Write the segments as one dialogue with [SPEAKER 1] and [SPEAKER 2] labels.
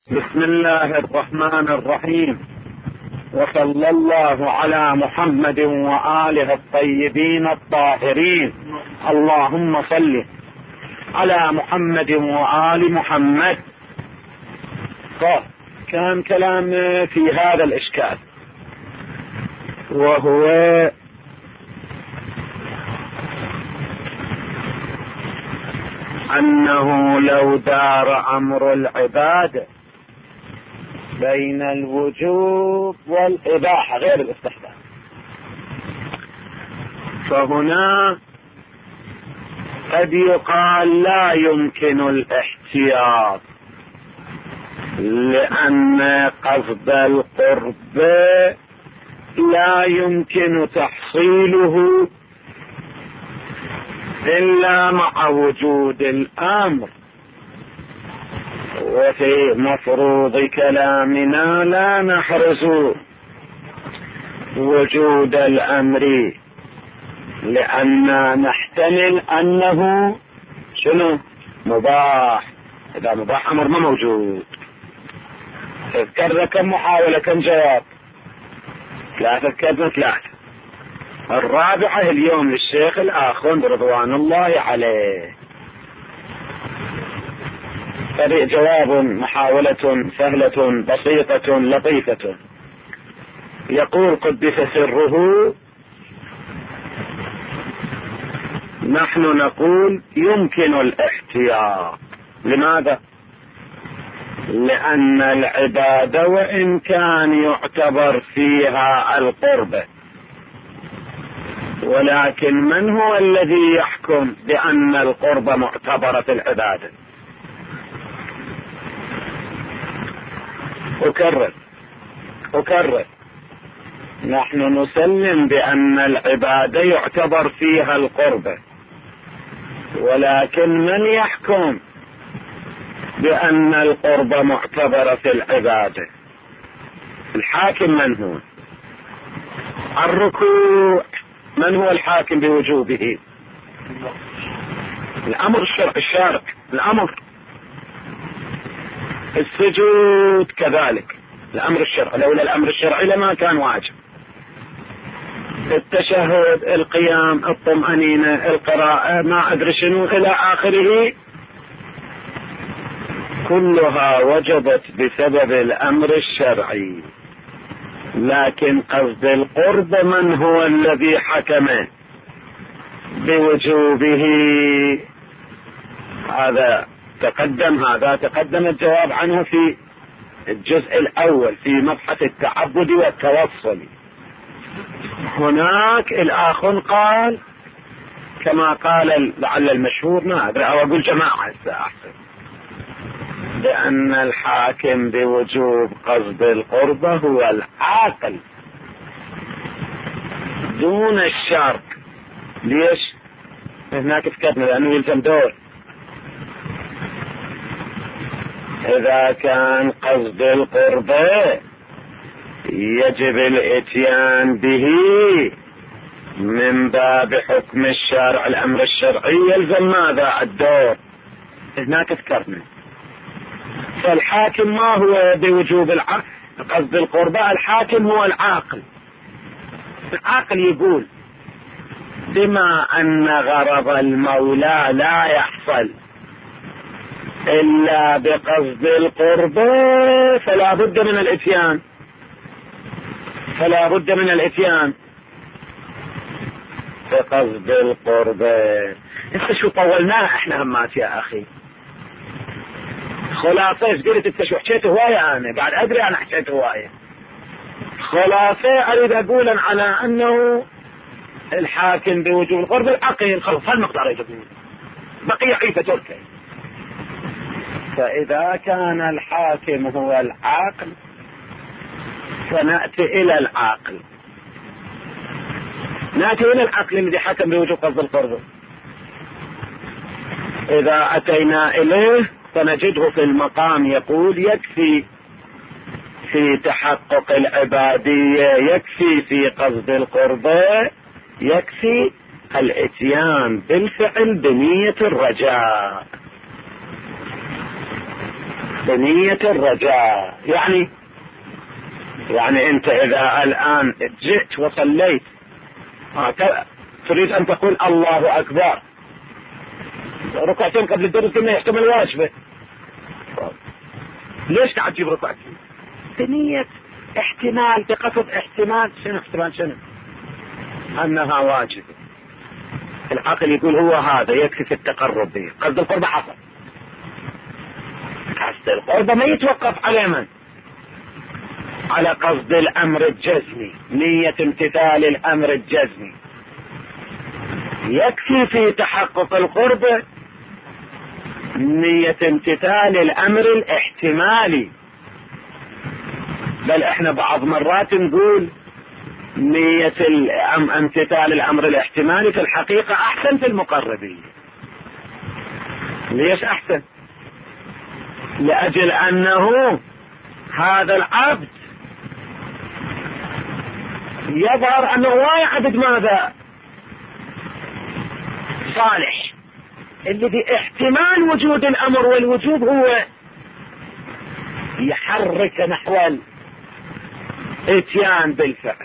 [SPEAKER 1] بسم الله الرحمن الرحيم، وصلى الله على محمد وآله الطيبين الطاهرين. اللهم صل على محمد وآل محمد. كان كلام في هذا الإشكال، وهو أنه لو دار أمر العبادة بين الوجوب والإباحة غير الاستحباب، فهنا قد يقال لا يمكن الاحتياط، لأن قصد القرب لا يمكن تحصيله إلا مع وجود الأمر. وفي مفروض كلامنا لا نحرز وجود الأمر، لأننا نحتمل أنه مباح. إذا مباح أمر ما موجود. اذكر كم محاولة كم جواب؟ 3 كلمة 3. الرابعة اليوم للشيخ الآخون رضوان الله عليه. جواب محاولة سهلة بسيطة لطيفة. يقول قدس سره: نحن نقول يمكن الاحتياط. لماذا؟ لأن العبادة وإن كان يعتبر فيها القربة، ولكن من هو الذي يحكم بأن القربة معتبرة في العبادة؟ أكرر، نحن نسلم بأن العبادة يعتبر فيها القربة، ولكن من يحكم بأن القربة معتبرة في العبادة؟ الحاكم من هو؟ الركوع من هو الحاكم بوجوبه؟ الأمر الشارع. الأمر السجود كذلك الأمر الشرعي، لولا الأمر الشرعي لما كان واجب. التشهد، القيام، الطمأنينة، القراءة، ما أدري شنو إلى آخره، كلها وجبت بسبب الأمر الشرعي. لكن قصد القرب من هو الذي حكم بوجوبه؟ هذا تقدم الجواب عنه في الجزء الأول في مبحث التعبد والتوصل. هناك الآخ قال كما قال لعل المشهور، ما أدري، أو أقول جماعة أحسن، لأن الحاكم بوجوب قصد القربة هو العاقل دون الشرط. ليش؟ هناك فكرنا لأنه يلزم دور. إذا كان قصد القربة يجب الاتيان به من باب حكم الشارع، الأمر الشرعي يلزم ماذا؟ الدور. هناك فكرنا. فالحاكم ما هو بوجوب قصد القربة؟ الحاكم هو العاقل. العاقل يقول بما أن غرض المولى لا يحصل إلا بقصد القربة فلا بد من الاتيان بقصد القربة. انت شو طولناه احنا همات يا اخي. خلاصة ايش قلت انت؟ شو حكيت هواية؟ انا بعد ادري انا حكيت هواية. خلاصة اريد اقول على انه الحاكم بوجوب القرب العقل. خلاص هالمقدار يجبني، بقية عيفة تركي. فإذا كان الحاكم هو العاقل فنأتي إلى العاقل، الذي حكم بوجوب قصد القرب. إذا أتينا إليه فنجده في المقام يقول يكفي في تحقق العبادية، يكفي في قصد القرب، يكفي الاتيان بالفعل بنية الرجاء. بنية الرجاء. يعني انت اذا الان جئت وصليت تريد ان تقول الله اكبر، ركعتين قبل الدرس قلنا يحتمل واجبه، ليش قاعد تجيب ركعتين؟ بنية احتمال، بقصد احتمال. شنو انها واجبه. العقل يقول هو هذا يكفي في التقرب به. قصد القرب حصل، قصد القرب ما يتوقف على من؟ على قصد الامر الجزمي، نية امتثال الامر الجزمي. يكفي في تحقق القرب نية امتثال الامر الاحتمالي. بل احنا بعض مرات نقول نية امتثال الامر الاحتمالي في الحقيقة احسن في المقربين. ليش احسن؟ لاجل انه هذا العبد يظهر انه لا يعبد ماذا؟ صالح، الذي احتمال وجود الامر والوجوب هو يحرك نحو الاتيان بالفعل.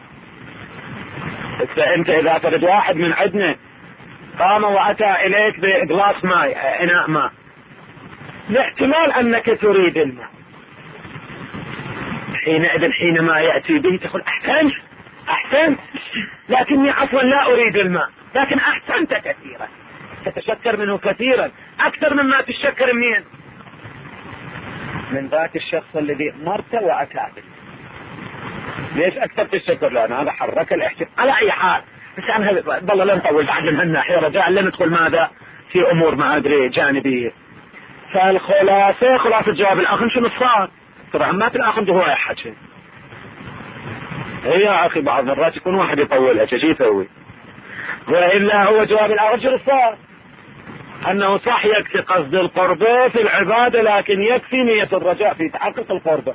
[SPEAKER 1] انت اذا تريد واحد من عندنا قام واتى اليك بغلاس ماء، اناء ماء، لاحتمال انك تريد الماء، حينما ياتي به تقول احسنت، لكني عفوا لا اريد الماء، لكن احسنت كثيرا، تتشكر منه كثيرا اكثر مما تتشكر من ذاك الشخص الذي مرت واتى به. ليش اكثر تتشكر؟ لان هذا حرك الاحتمال. على اي حال، بس انا والله لا نطول بعد من هالناحيه، رجاء لا ندخل ماذا في امور ما ادري جانبيه. خلاصه الجواب الاخر شنو صار؟ طبعا ما في الاخر هو يحكي. هي يا اخي بعض مرات يكون واحد يطولها شو يسوي؟ والا هو جواب الاخر شنو صار؟ انه صح يكفي قصد القربة في العبادة، لكن يكفي نية الرجاء في تحقق القربة.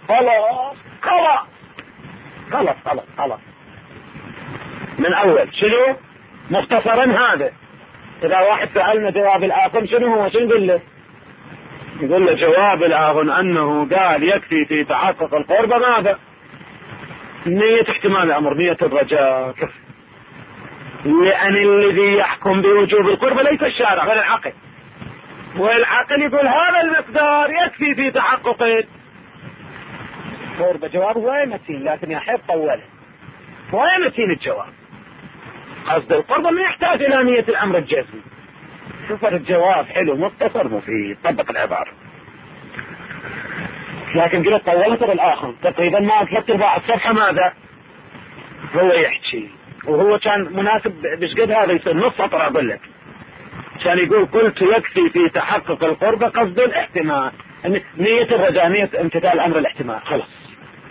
[SPEAKER 1] خلاص من اول. شنو مختصرا هذا؟ اذا واحد سألنا جواب الاخر شنو هو، شنو نقول له جواب الاخر انه قال يكفي في تحقق القربة ماذا؟ نية احتمال الامر، نية الرجاء كفي. لان الذي يحكم بوجوب القربة ليس الشارع بل العقل، والعقل يقول هذا المقدار يكفي في تحقق القربة. جوابه وين متين، لكن يحب طوله. وين متين الجواب؟ قصد القربة ما يحتاج الى نية الامر الجزمي. شوف الجواب حلو مختصر مفيد، طبق العبارة. لكن قلت طولت بالاخر تقريبا ما 3/4 الصفحة ماذا هو يحكي، وهو كان مناسب بشقد هذا يصير نص سطر. اقول لك كان يقول قلت يكفي في تحقق القربة قصد الاحتمال، نية الرجاء، نية امتثال امر الاحتمال. خلاص.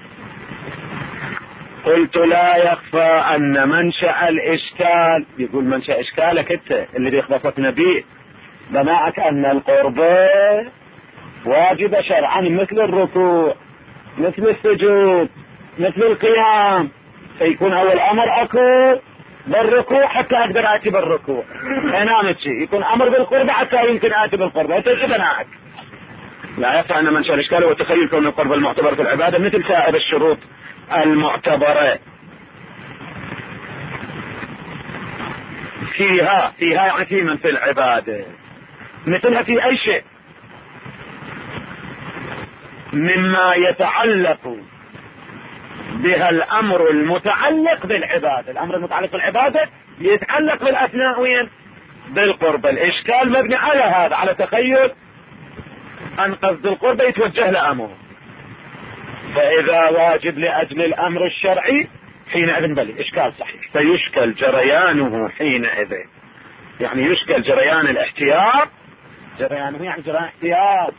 [SPEAKER 1] قلت لا يخفى ان منشأ الاشكال، يقول منشأ اشكالك انت اللي بيخبطتنا بيه بناءك ان القربة واجبة شرعا مثل الركوع، مثل السجود، مثل القيام، فيكون اول امر اكو بالركوع حتى اقدر اتي بالركوع. انام شيء يكون امر بالقربة حتى يمكن اتي بالقربة. انت ايش بناءك؟ لا يخفى ان منشأ الاشكال هو تخيل كون القربة المعتبر في العبادة مثل سائر الشروط المعتبرة فيها يعني في من في العبادة، مثلها في اي شيء مما يتعلق بها الامر المتعلق بالعبادة. الامر المتعلق بالعبادة يتعلق بالاثناء وين؟ بالقربة. الاشكال مبني على هذا، على تخيل ان قصد القربة يتوجه لامره. فاذا واجب لاجل الامر الشرعي حينئذ بلي اشكال صحيح، فيشكل جريانه حينئذ، يعني يشكل جريان الاحتياط، جريانه يعني جريان احتياط.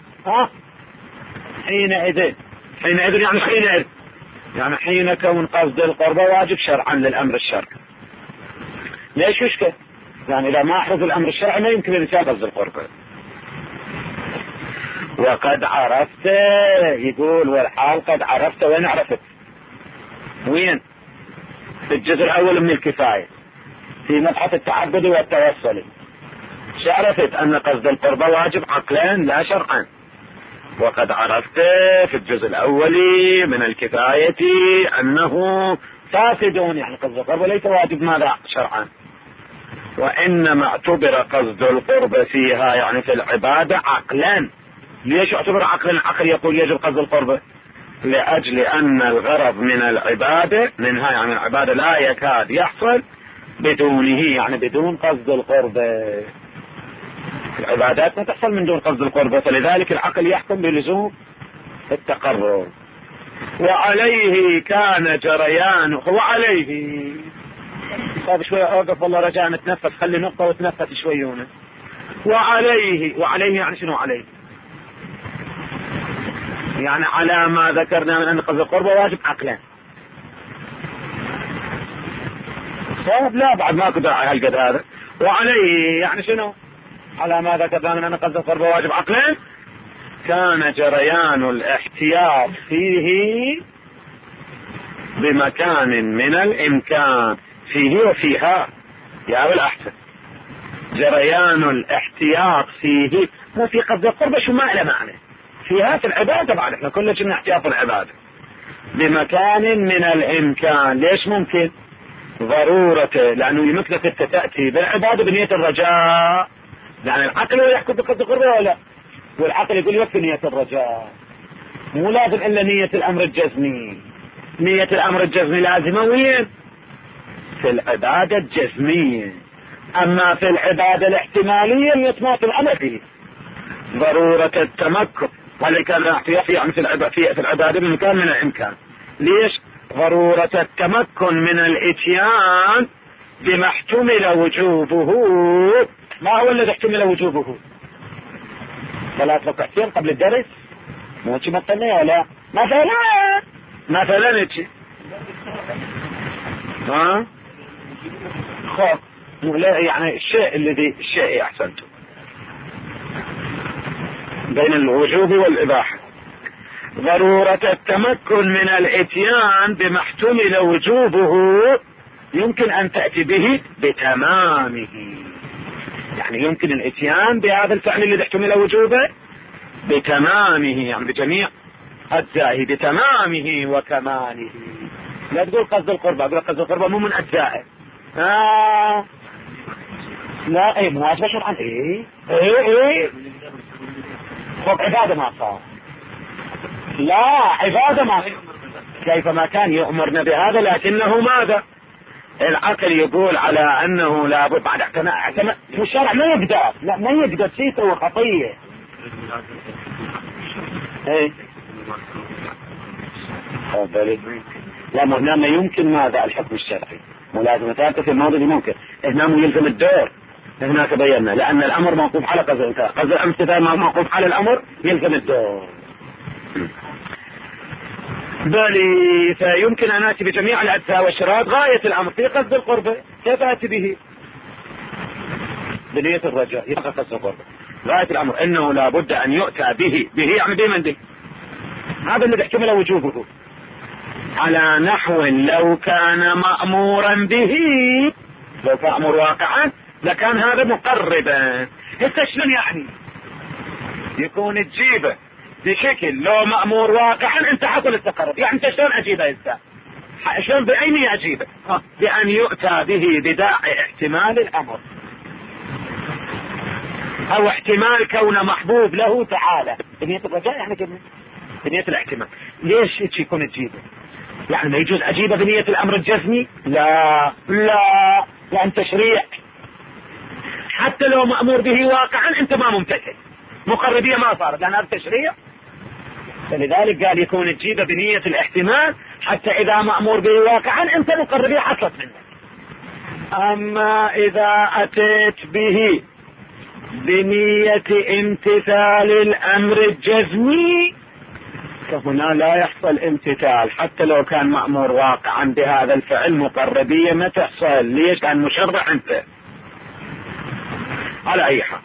[SPEAKER 1] حينئذ يعني حين كون قصد القربة واجب شرعا للامر الشرعي. ليش يشكل؟ يعني اذا ما احرز الامر الشرعي ما يمكن الانسان قصد القربة. وقد عرفت، يقول والحال قد عرفت. وين عرفت؟ وين؟ في الجزء الاول من الكفاية في مبحث التعبد والتوسل. عرفت ان قصد القربة واجب عقلا لا شرعا. وقد عرفت في الجزء الأول من الكفاية أنه فاسد، يعني قصد القرب وليس واجب ماذا شرعا، وإنما اعتبر قصد القرب فيها يعني في العبادة عقلا. ليش اعتبر عقلا؟ العقل يقول يجب قصد القرب لأجل أن الغرض من العبادة منها يعني العبادة لا يكاد يحصل بدونه، يعني بدون قصد القرب. العبادات ما تحصل من دون قصد القرب، فلذلك العقل يحكم بلزوم التقرب. وعليه كان جريان، وعليه طيب شوية اوقف والله رجاء نتنفس، خلي نقطة وتنفس شويونه. وعليه يعني شنو عليه؟ يعني على ما ذكرنا من أن قصد القرب واجب عقلا. صاب لا بعد ما كنت هالقد هذا. وعليه يعني شنو؟ على ما ذكرنا من أن قصد القرب واجب عقلا كان جريان الاحتياط فيه بمكان من الإمكان فيه وفيها. يا بالأحسن جريان الاحتياط فيه، مو في قصد القرب شو ما له معنى فيها في العبادة. بعد احنا كل شيء احتياط العبادة بمكان من الإمكان. ليش ممكن؟ ضرورته، لأنه يمكن تأتي بالعبادة بنية الرجاء، يعني العقل يحكم بقصد القرب ولا، والعقل يقول يكفي نية الرجاء، مو لازم إلا نية الأمر الجزمي. نية الأمر الجزمي لازمة وين؟ في العبادة الجزمية. أما في العبادة الاحتمالية يتماثل الأمر فيه ضرورة التمكن، ولذلك الاحتياط يعني في العبادة بمكان من الإمكان. ليش؟ ضرورة التمكن من الإتيان بما احتمل وجوبه. ما هو الذي احتمل وجوبه؟ ثلاث ركعتين قبل الدرس، مو شيء مثلنا ولا مثلا شيء ها خب يعني الشيء احسنتم بين الوجوب والإباحة. ضرورة التمكن من الاتيان بما احتمل وجوبه يمكن ان تأتي به بتمامه، يعني يمكن الاتيان بهذا الفعل الذي احتمل وجوبه بتمامه، يعني بجميع اجزائه بتمامه وكماله. لا تقول قصد القربة، اقول قصد القربة مو من اجزائه. لا اي مواجبة شرعا. ايه خب عبادة ما صار، لا عبادة ما كيفما كان يؤمرنا بهذا، لكنه ماذا؟ العقل يقول على انه لابد بعد اعتماد الشرع ما يقدر، لا ما يقدر شيء هو خطية. ايه لا هنا ما يمكن ماذا الحكم الشرعي ملازمة ثابتة في الماضي ممكن، هنا يلزم الدور. هناك بينا لأن الأمر موقوف على قصد الامتثال موقوف على الأمر يلزم الدور. بل فيمكن أن آتي بجميع الأجزاء والشرائط غاية الأمر في قصد القرب. كيف آتي به؟ بنية الرجاء يبقى قصد القرب غاية الأمر إنه لابد أن يؤتى به يعني بمن به، هذا الذي احتمل وجوبه على نحو لو كان مأمورا به، لو كان أمر واقعا لكان هذا مقربا. هسه شلون يعني يكون تجيبه بشكل لو مأمور واقعا انت حصل التقرب، يعني انت شلون اجيبه هسه؟ شلون بعيني اجيبه؟ بأن يؤتى به بداعي احتمال الأمر او احتمال كون محبوب له تعالى. بنية الرجاء يعني كده بنية الاحتمال. ليش يكون تجيبه؟ يعني ما يجوز اجيبه بنية الامر الجزمي؟ لا لان تشريع حتى لو مأمور به واقعا انت ما ممتثل، مقربية ما صارت لان هذا تشريع. فلذلك قال يكون تجيبه بنية الاحتمال حتى اذا مأمور به واقعا انت مقربية حصلت منك. اما اذا اتيت به بنية امتثال الامر الجزمي فهنا لا يحصل امتثال حتى لو كان مأمور واقعا بهذا الفعل، مقربية ما تحصل. ليش؟ لأن مشرع انت. على اي حال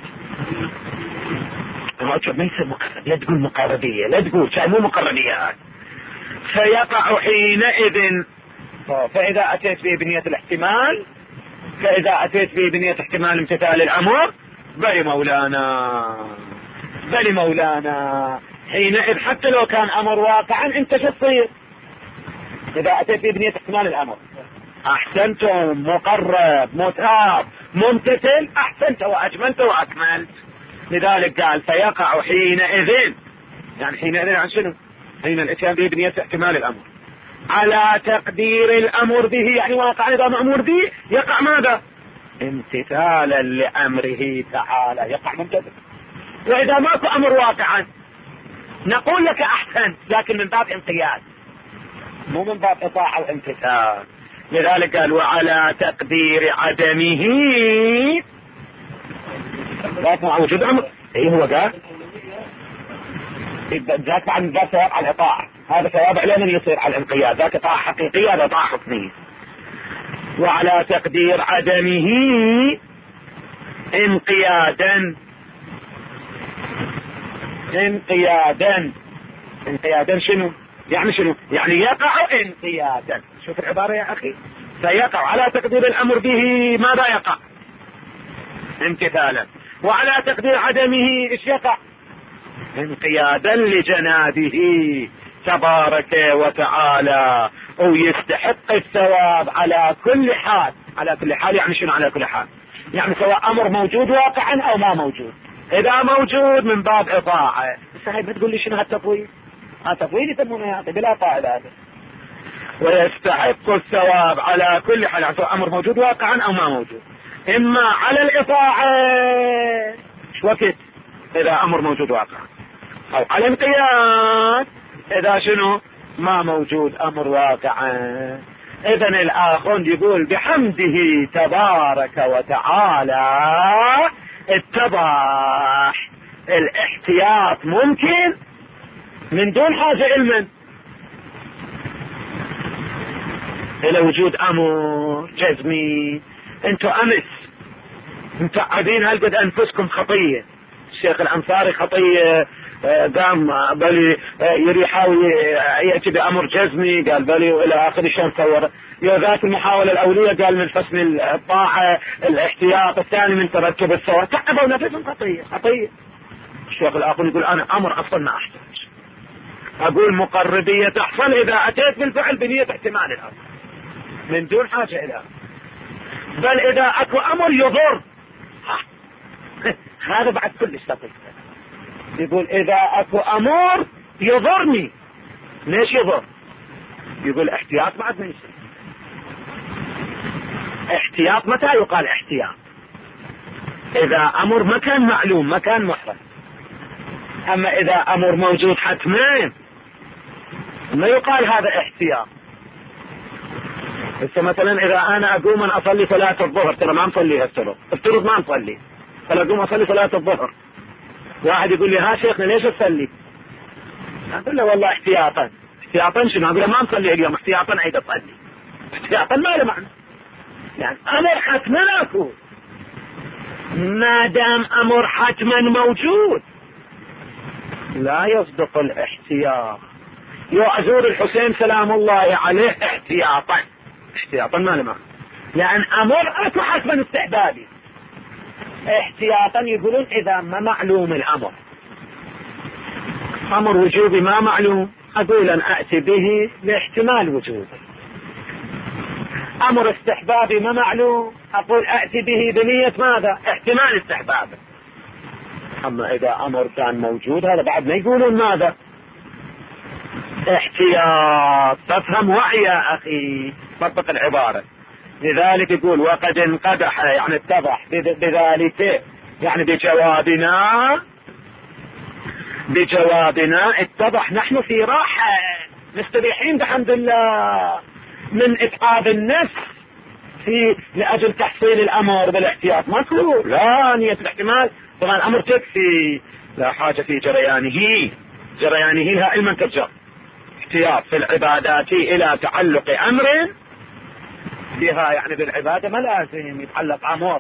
[SPEAKER 1] ما يصير مقرب، لا تقول مقربية، لا تقول شيء مو مقربية. فيقع حينئذ فإذا أتيت به بنية الاحتمال، فإذا أتيت به بنية احتمال امتثال الأمر بل مولانا بل مولانا حينئذ حتى لو كان امر واقعا انت شو تصير اذا اتيت ببنية احتمال الامر؟ احسنتم، مقرب، متاب، ممتثل، احسنت واجملت واكملت. لذلك قال فيقع حينئذ، يعني حينئذ عن شنو؟ حين الاتيان ببنية احتمال الامر على تقدير الامر به، يعني واقع اذا مأمور به يقع ماذا؟ امتثالا لامره تعالى، يقع ممتثل. واذا ماكو امر واقعا نقول لك احسن، لكن من باب انقياد مو من باب اطاعة وامتثال. لذلك قال وعلى تقدير عدمه ذاك مع وجود امر. ايه هو قال ذاك عن ذاك ثواب على الاطاعة، هذا ثواب عليه من يصير على الانقياد، ذاك طاعة حقيقية، هذا طاعة حكمية. وعلى تقدير عدمه انقيادا، انقيادا شنو يعني؟ شنو يعني؟ يقع انقيادا. شوف العبارة يا اخي، فيقع على تقدير الامر به ماذا يقع؟ امتثالا. وعلى تقدير عدمه ايش يقع؟ انقيادا لجنابه تبارك وتعالى، ويستحق الثواب على كل حال. على كل حال يعني شنو على كل حال؟ يعني سواء امر موجود واقعا او ما موجود. اذا موجود من باب اطاعة. بس هاي بتقول لي شنو هالتطويل؟ هالتطويل يسمونه يا اخي بلا طائل هذا. ويستحق الثواب على كل حال، يعني سواء امر موجود واقعا او ما موجود. اما على الاطاعة وقت اذا امر موجود واقعا، او على القياس اذا شنو؟ ما موجود امر واقعا. اذن الاخر يقول بحمده تبارك وتعالى اتضح الاحتياط ممكن من دون حاجة علما الى وجود امر جزمي. انتوا امس متعبين هالقد انفسكم خطية. الشيخ الانصاري خطية قام بلي يحاول يأتي بأمر جزمي، قال بلي والى اخر شلون صور ذات المحاولة الاولية قال من حسن الطاعة الاحتياط، الثاني من ترتب الثواب. تعبوا نفسهم خطية. الشيخ الاخر يقول انا امر اصلا ما احتاج، اقول مقربية تحصل اذا اتيت بالفعل بنية احتمال الامر من دون حاجة الى، بل اذا اكو امر يضر هذا بعد كل دقيق. يقول اذا اكو امر يضرني، ليش يضر؟ يقول احتياط بعد ما يصير. احتياط متى يقال احتياط؟ اذا امر مكان معلوم، مكان محرم. اما اذا امر موجود حتما ما يقال هذا احتياط. بس مثلا اذا انا اقوم ان اصلي صلاة الظهر، ترى ما نصليها افترض ما نصلي، فلا اقوم اصلي صلاة الظهر، واحد يقول لي ها شيخنا ليش تصلي؟ اقول له والله احتياطا. احتياطا شنو؟ اقول له ما نصلي اليوم احتياطا عيد اصلي. احتياطا ما له معنى، يعني امر حتما اكو. ما دام امر حتما موجود لا يصدق الاحتياط. ازور الحسين سلام الله عليه احتياطا ما له معنى، لان امر اكو حتما استحبابي. احتياطا يقولون اذا ما معلوم الامر، امر وجوبي ما معلوم اقول ان اتي به لاحتمال وجوبه. امر استحبابي ما معلوم اقول اتي به بنية ماذا؟ احتمال استحبابه. اما اذا امر كان موجود هذا بعد ما يقولون ماذا؟ احتياط. تفهم وعي يا اخي، طبق العبارة. لذلك يقول وقد انقدح، يعني اتضح بذلك، يعني بجوابنا اتضح نحن في راحة مستريحين بحمد الله من اتعاب النفس في لاجل تحصيل الامر بالاحتياط. ماكو لا نية الاحتمال، طبعا الامر تكفي، لا حاجة في جريانه لها علما ترجع. احتياط في العبادات الى تعلق امر بها، يعني بالعبادة ما لازم يتعلق امر،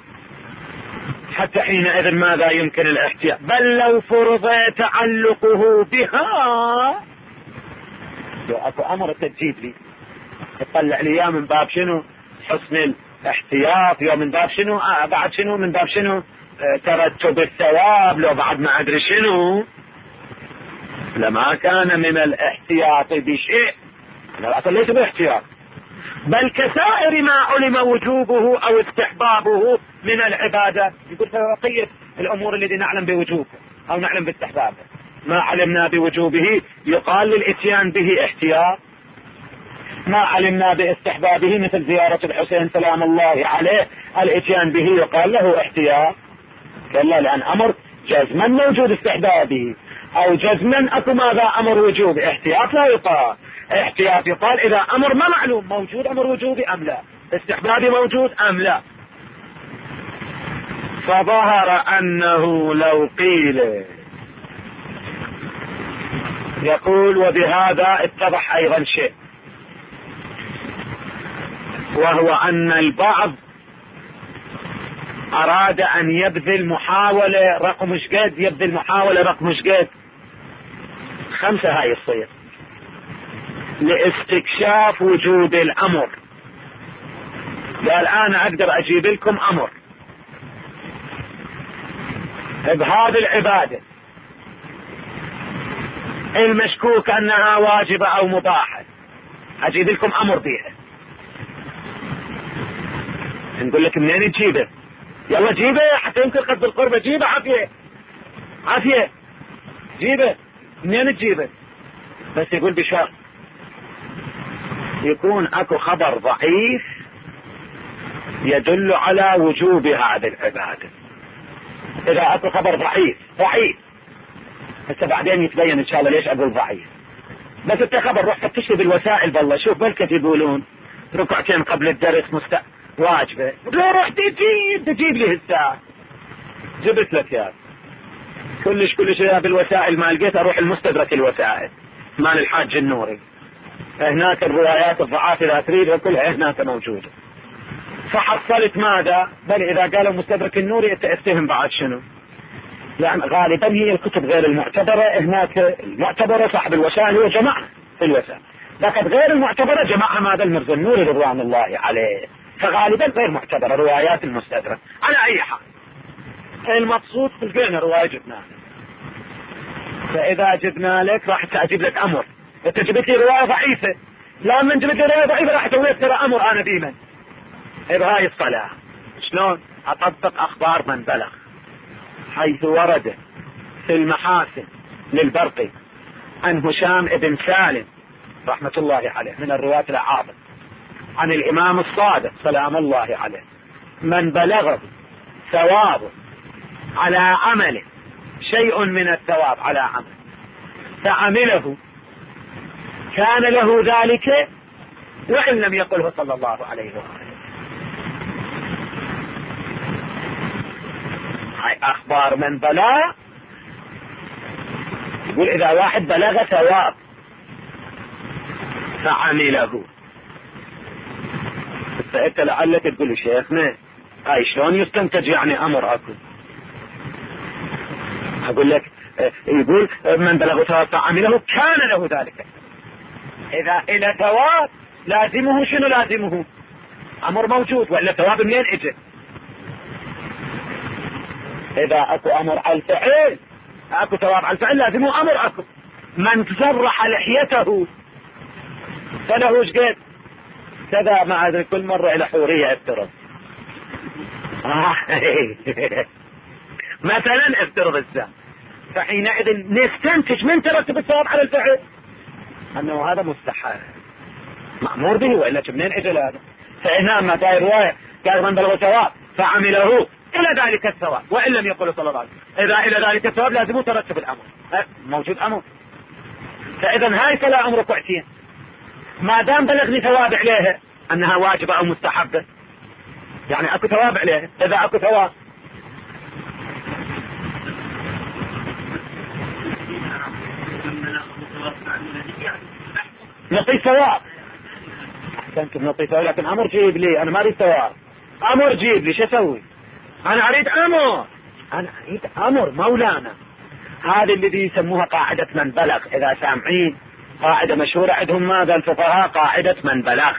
[SPEAKER 1] حتى حينئذ ماذا يمكن الاحتياط. بل لو فرض تعلقه بها، لو اكو امر تجيب لي تطلع لي اياه من باب شنو؟ حسن الاحتياط. يوم من باب شنو؟ بعد شنو؟ من باب شنو؟ ترتب الثواب لو بعد ما ادري شنو، لما كان من الاحتياط بشيء. اصلا ليس باحتياط، بل كسائر ما علم وجوبه او استحبابه من العبادة. يقول بقية الامور التي نعلم بوجوبه او نعلم باستحبابه ما علمنا بوجوبه يقال للاتيان به احتياط، ما علمنا باستحبابه مثل زيارة الحسين سلام الله عليه الاتيان به يقال له احتياط. كلا، لان امر جزما موجود استحبابه او جزما اكو ماذا امر وجوب. احتياط لا يقال، احتياط يقال اذا امر ما معلوم موجود امر وجوبي ام لا، استحبابي موجود ام لا. فظهر انه لو قيل، يقول وبهذا اتضح ايضا شيء، وهو ان البعض اراد ان يبذل محاولة رقم شقد، يبذل محاولة رقم شقد 5 هاي الصيغ لاستكشاف وجود الامر. قال انا اقدر اجيب لكم امر بهذه العبادة المشكوك انها واجبة او مباحة، اجيب لكم امر بيها. نقول لك منين تجيبه؟ يلا جيبه حتى يمكن قد بالقربة، جيبه عافية عافية، جيبه. منين تجيبه؟ بس يقول بشرط يكون اكو خبر ضعيف يدل على وجوب هذه العبادة. اذا اكو خبر ضعيف هسه بعدين يتبين ان شاء الله ليش اقول ضعيف. بس انت خبر روح فتش لي بالوسائل بالله، شوف بلكت يقولون ركعتين قبل الدرس واجبه، روح تجيب لي هسه، جبت لك يا كلش بالوسائل. ما لقيت اروح المستدرك الوسائل مال الحاج النوري، هناك الروايات الضعاف اذا تريدها كلها هناك موجوده. فحصلت ماذا؟ بل اذا قالوا مستدرك النوري انت اتهم بعد شنو؟ لان غالبا هي الكتب غير المعتبره، هناك المعتبره صاحب الوسائل هو جمعها في الوسائل، لكن غير المعتبره جمعها ماذا؟ المرزا النوري رضوان الله عليه، فغالبا غير معتبره روايات المستدرك. على اي حال المقصود لقينا روايه جبناها، فاذا جبنا لك راح اجيب لك امر. انت جبت لي روايه ضعيفه، لما جبت لي روايه ضعيفه راح اسوي لك ترى امر انا بيمن بهاي الصلاه. شلون اطبق اخبار من بلغ حيث ورد في المحاسن للبرقي عن هشام بن سالم رحمة الله عليه من الرواة الأعاظم عن الإمام الصادق سلام الله عليه، من بلغه ثواب على عمله، شيء من الثواب على عمله فعمله، كان له ذلك وإن لم يقله صلى الله عليه وسلم. هاي أخبار من بلغ. يقول إذا واحد بلغ ثواب فعمله، فأنت لعلك تقول شيخنا هاي شلون يستنتج يعني أمر أكو؟ أقول لك يقول من بلغ ثواب فعمله كان له ذلك. إذا إلى ثواب لازمه شنو؟ لازمه أمر موجود، وإلا ثواب منين إجي؟ إذا أكو أمر على الفعل، أكو ثواب على الفعل لازمه أمر أكو. من تسرح لحيته فله شقد كذا، ما أدري كل مرة إلى حورية افترض مثلا افترض السام، فحينئذ نستنتج من ترتب الثواب على الفعل أنه هذا مستحيل مأمور به، وإلا منين اجى هذا؟ فإنما ما تاي رواية قال من بلغ ثواب فعمله إلى ذلك الثواب وإن لم يقل صلى الله عليه وسلم. إذا إلى ذلك الثواب لازم ترتب الأمر، موجود أمر. فإذا هاي فلا أمر ركعتين ما دام بلغني ثواب عليها أنها واجبة أو مستحبة، يعني أكو ثواب عليها. إذا أكو ثواب نعطي ثواب، أحسنتم نعطي ثواب، لكن أمر جيب لي، أنا ما أريد ثواب، أمر جيب لي. شو أسوي؟ أنا أريد أمر، أنا أريد أمر مولانا. هذه الذي يسموها قاعدة من بلغ. إذا سامعين قاعدة مشهورة عندهم ماذا الفقهاء؟ قاعدة من بلغ.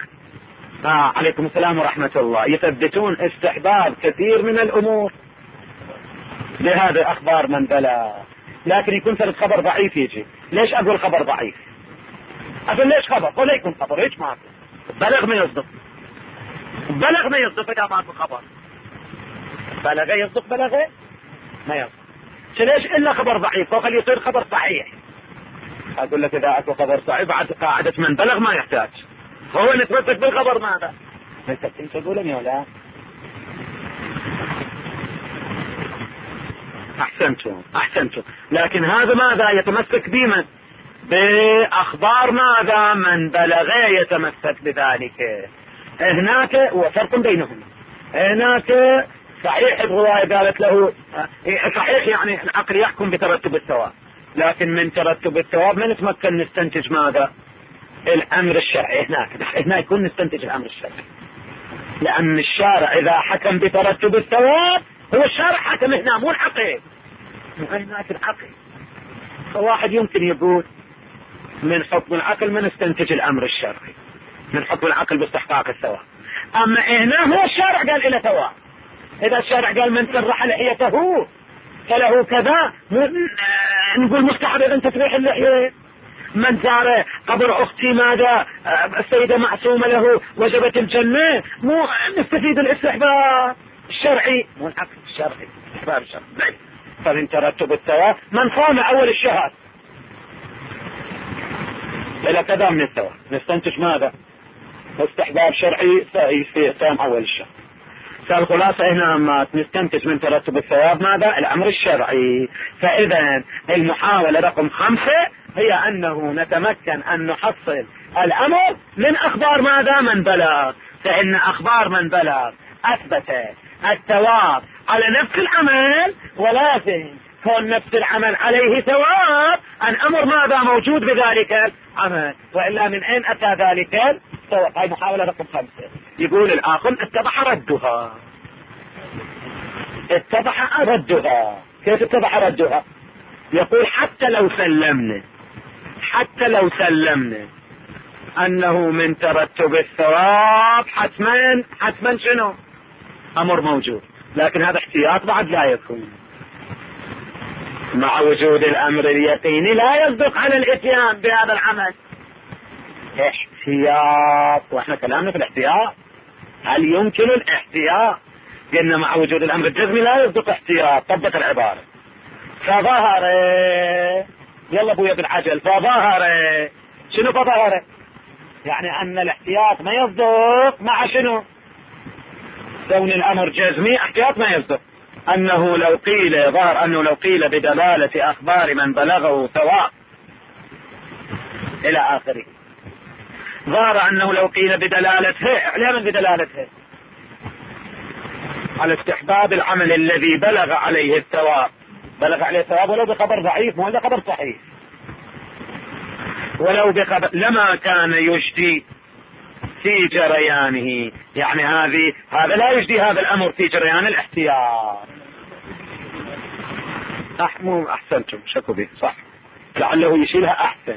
[SPEAKER 1] عليكم السلام ورحمة الله. يثبتون استحباب كثير من الأمور لهذا أخبار من بلغ. لكن يكون فرد خبر ضعيف يجي. ليش أقول خبر ضعيف؟ أقول ليش خبر ولا يكون خبر؟ ليش ما بلغ ما يصدق؟ بلغ ما يصدق إذا ما في خبر. بلغ يصدق بلغ ما يصدق. ليش إلا خبر ضعيف وخلي يصير خبر صحيح؟ أقول لك إذا أكو خبر صحيح بعد قاعدة من بلغ ما يحتاج، هو نتمسك بالخبر ماذا؟ انت تقولني ولا؟ أحسنتم. لكن هذا ماذا يتمسك بمن؟ بأخبار ماذا؟ من بلغ يتمسك بذلك. هناك وفرق بينهم. هناك صحيح الرواية قالت له صحيح يعني العقل يحكم بترتب الثواب، لكن من ترتب الثواب ما نتمكن نستنتج ماذا؟ الأمر الشرعي. هنا يكون نستنتج الأمر الشرعي، لأن الشارع إذا حكم بترتب الثواب هو الشارع حكم هنا مو العقل. هناك العقل. فواحد يمكن يقول من حكم العقل ما نستنتج الأمر الشرعي، من حكم العقل باستحقاق الثواب. أما هنا هو الشارع قال إلى ثواب. إذا الشارع قال من سرح لحيته فله كذا، نقول مستحب أن تسريح اللحية. من زار قبر أختي ماذا؟ السيدة معصومة له وجبت الجنة. مو نستفيد الاستحباب الشرعي مو العقل الشرعي. استحباب الشرعي. فمن ترتب الثواب من صام أول الشهر إلى كذا من الثواب نستنتج ماذا؟ استحباب شرعي في صيام أول الشهر. فالخلاصة هنا ما نستنتج من ترتب الثواب ماذا؟ الأمر الشرعي. فإذا المحاولة رقم 5 هي أنه نتمكن أن نحصل الأمر من أخبار ماذا؟ من بلغ. فإن أخبار من بلغ أثبت الثواب على نفس العمل، ولكن كون نفس العمل عليه ثواب الأمر ماذا؟ موجود بذلك العمل. وإلا من أين أتى ذلك الثواب؟ هاي محاولة رقم 5. يقول الآخر اتضح ردها. كيف اتضح ردها؟ يقول حتى لو سلمنا أنه من ترتب الثواب حتما شنو؟ أمر موجود، لكن هذا احتياط بعد لا يكون. مع وجود الأمر اليقيني لا يصدق على الاتيان بهذا العمل. احتياط، واحنا كلامنا في الاحتياط. هل يمكن الاحتياط؟ قلنا مع وجود الأمر الجزمي لا يصدق احتياط. طبق العبارة. فظهر يلا ابويا بالعجل. فظهر شنو؟ فظهر يعني أن الاحتياط ما يصدق مع شنو؟ كون الأمر جزمي احتياط ما يصدق. أنه لو قيل ظهر أنه لو قيل بدلالة أخبار من بلغه ثواب إلى آخره. ظهر أنه لو قيل بدلالته، ليه من بدلالته؟ على استحباب العمل الذي بلغ عليه الثواب. بلغ عليه الثواب ولو بخبر ضعيف، مو هذا خبر صحيح. ولو بخبر لما كان يجدي في جريانه، يعني هذا لا يجدي هذا الأمر في جريان الاحتياط. أحسنتم، شكوا به صح. لعله يشيلها أحسن.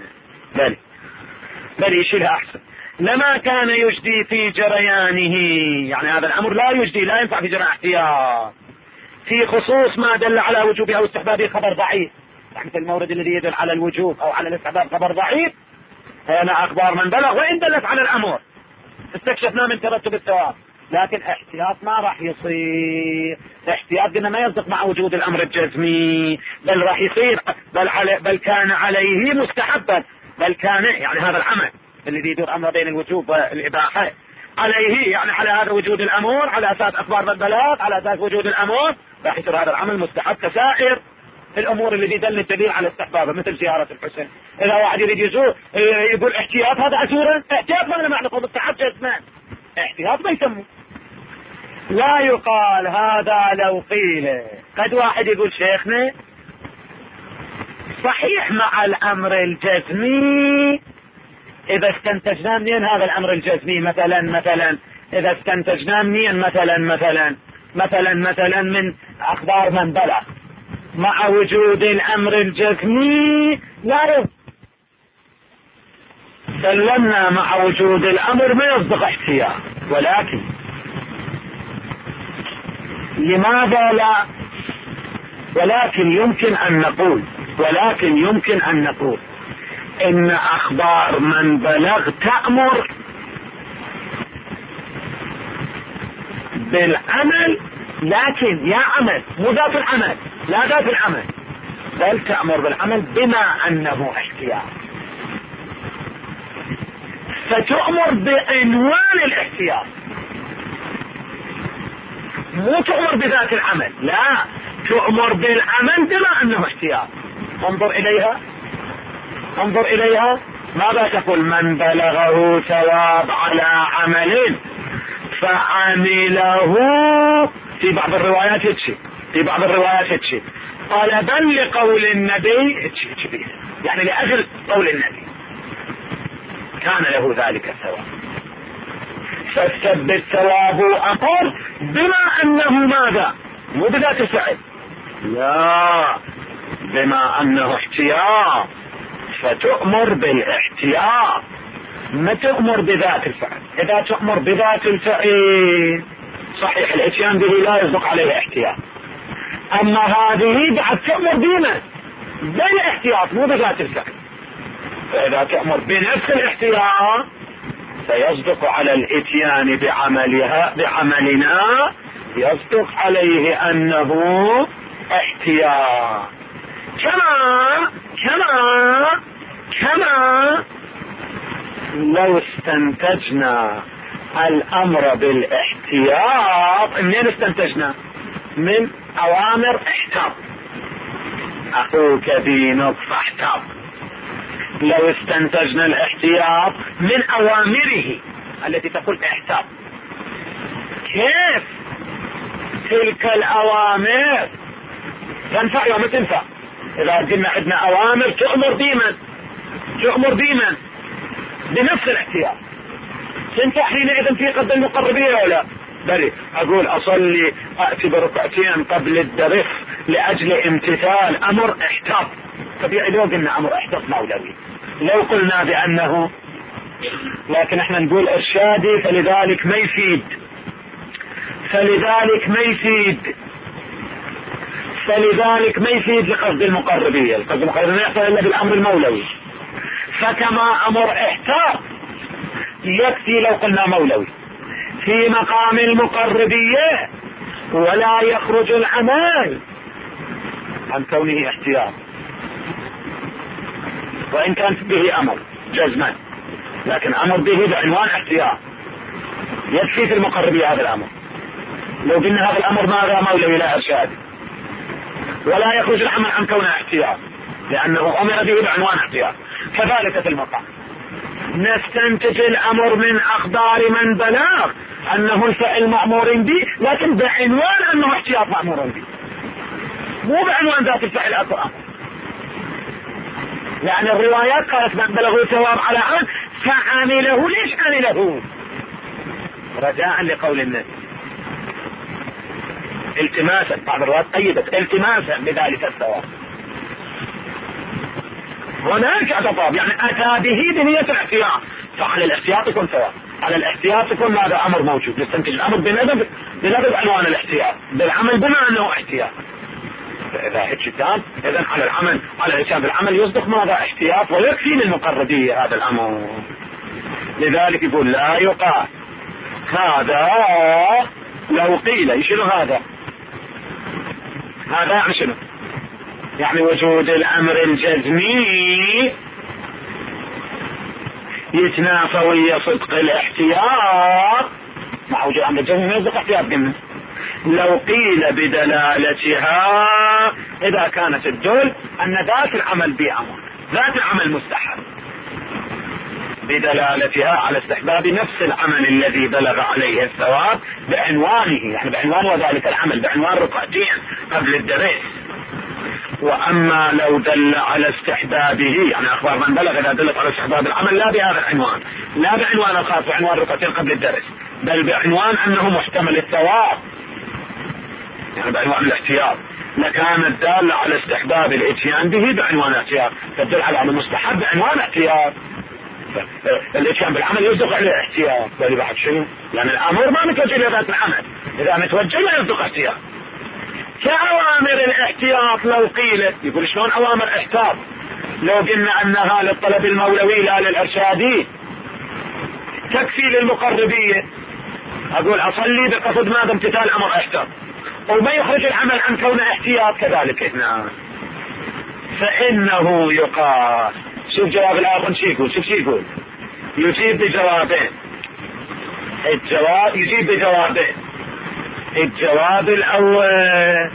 [SPEAKER 1] بل يشيلها أحسن. لما كان يجدي في جريانه، يعني هذا الأمر لا يجدي، لا ينفع في جريان احتياط في خصوص ما دل على وجوبه أو استحبابه خبر ضعيف. يعني في المورد الذي يدل على الوجوب أو على الاستحباب خبر ضعيف، هنا أخبار من بلغ وإن دلت على الأمر استكشفنا من ترتب الثواب. لكن احتياط ما راح يصير. احتياط قلنا ما يصدق مع وجود الأمر الجزمي، بل راح يصير بل كان عليه مستحبا، بل كان يعني هذا العمل الذي يدور أمر بين الوجوب والإباحة عليه، يعني على هذا وجود الأمر، على أساس أخبار من بلغ، على أساس وجود الأمر راح يصير هذا العمل مستحب كسائر الأمور الذي دل الدليل على استحبابه، مثل زيارة الحسين. إذا واحد يريد يزور يقول احتياط، هذا أزوره احتياط ما معنى مستحب جزمان، احتياط ما يسمى. لا يقال هذا لو قيل. قد واحد يقول شيخنا صحيح مع الأمر الجزمي إذا استنتجنا منين هذا الأمر الجزمي؟ مثلا إذا استنتجنا منين مثلا من أخبار من بلغ، مع وجود الأمر الجزمي لا سلمنا مع وجود الأمر ما يصدق احتياط. ولكن لماذا لا ولكن يمكن أن نقول إن أخبار من بلغ تأمر بالعمل، لكن يا عمل مو ذات العمل، لا ذات العمل، بل تأمر بالعمل بما أنه احتياط، فتؤمر بعنوان الاحتياط، مو تؤمر بذات العمل، لا، تؤمر بالعمل بما أنه احتياط. انظر إليها ماذا تقول؟ من بلغه ثواب على عمل فعمله، في بعض الروايات يتشي طلبا لقول النبي، يعني لأجل قول النبي كان له ذلك الثواب، فاستبدل ثوابه أمر بما أنه ماذا؟ مو بذات الفعل، لا، بما أنه احتياط، فتؤمر بالاحتياط، ما تؤمر بذات الفعل. إذا تؤمر بذات الفعل صحيح الاتيان به لا يصدق عليه احتياط، أما هذه بعد تؤمر بما بالاحتياط مو بذات الفعل، فإذا تؤمر بنفس الاحتياط فيصدق على الاتيان بعملنا يصدق عليه أنه احتياط. كما لو استنتجنا الأمر بالاحتياط، منين استنتجنا؟ من أوامر احتاط، أخوك دينك فاحتاط. لو استنتجنا الاحتياط من أوامره التي تقول احتاط، كيف تلك الأوامر تنفع يوم تنفع؟ إذا قلنا عندنا أوامر تؤمر ديما بنفس الاحتياط، تنفع حينئذ في قد المقربية ولا بل أقول أصلي أأتي بركعتين قبل الدرس لأجل امتثال أمر احتاط طبيعي. لو قلنا أمر احتاط مولوي، لو قلنا بأنه، لكن احنا نقول إرشادي، فلذلك ما يفيد لقصد المقربية. القصد المقربية ما يحصل إلا بالأمر المولوي، فكما أمر احتاط يكفي لو قلنا مولوي في مقام المقربية، ولا يخرج العمل عن كونه احتياط، وإن كان به أمر جزما، لكن أمر به بعنوان احتياط يكفي في المقربية هذا الأمر. لو قلنا هذا الأمر ماذا؟ مولوي لا إرشادي، ولا يخرج العمل عن كونه احتياط لأنه أمر به بعنوان احتياط. كذلك في المقام نستنتج الأمر من أخبار من بلغ أنه الفعل مأمور به، لكن بعنوان أنه احتياط مأمور به، مو بعنوان ذات الفعل أكو أمر. يعني الروايات قالت من بلغه ثواب على عمل فعمله. ليش عمله؟ رجاء لقول النبي، التماسا، بعض الروايات قيدت التماسا بذلك الثواب. هناك اعتطاب، يعني أتى به بنية الاحتياط، فعلى الاحتياط يكون ثواب، على الاحتياط يكون ماذا؟ أمر موجود، نستنتج الأمر بندب عنوان الاحتياط، بالعمل بما أنه احتياط. فإذا هتشتان إذن على العمل، على الإتيان بالعمل يصدق ماذا؟ احتياط، ويكفي للمقربية هذا الأمر. لذلك يقول لا يقال هذا لو قيل. يشنو هذا يعني شنو؟ يعني وجود الأمر الجزمي يتنافى ويا صدق الاحتياط، مع وجود الأمر الجزمي يصدق احتياط. قلنا لو قيل بدلالتها، إذا كانت الدل أن ذات العمل بأمر، ذات العمل مستحب، بدلالتها على استحباب نفس العمل الذي بلغ عليه الثواب بعنوانه، يعني بعنوان وذلك العمل، بعنوان ركعتين قبل الدرس. وأما لو دل على استحبابه، يعني أخبار من بلغ إذا دلت على استحباب العمل لا بهذا العنوان، لا بعنوان الخاص بعنوان ركعتين قبل الدرس، بل بعنوان أنه محتمل الثواب، يعني بعنوان الاحتياط، لكان الدال على استحباب الاتيان به بعنوان احتياط، تدل على أنه مستحب بعنوان احتياط. الاتيان بالعمل يصدق عليه احتياط. بل بعد شنو؟ لأن الأمر ما متوجه لذات العمل، إذا متوجه لا يصدق احتياط. كأوامر الاحتياط لو قيلت. يقول شلون أوامر احتياط لو قلنا أنها للطلب المولوي لا للإرشادي؟ تكفي للمقربية. أقول أصلي بقصد ماذا؟ امتثال أمر احتياط، وما يخرج العمل عن كونه احتياط كذلك هنا، فإنه يقال. شوف جواب الآخر شو يقول، شوف شو يقول، يجيب بجوابين. الجواب يجيب بجوابين. الجواب الأول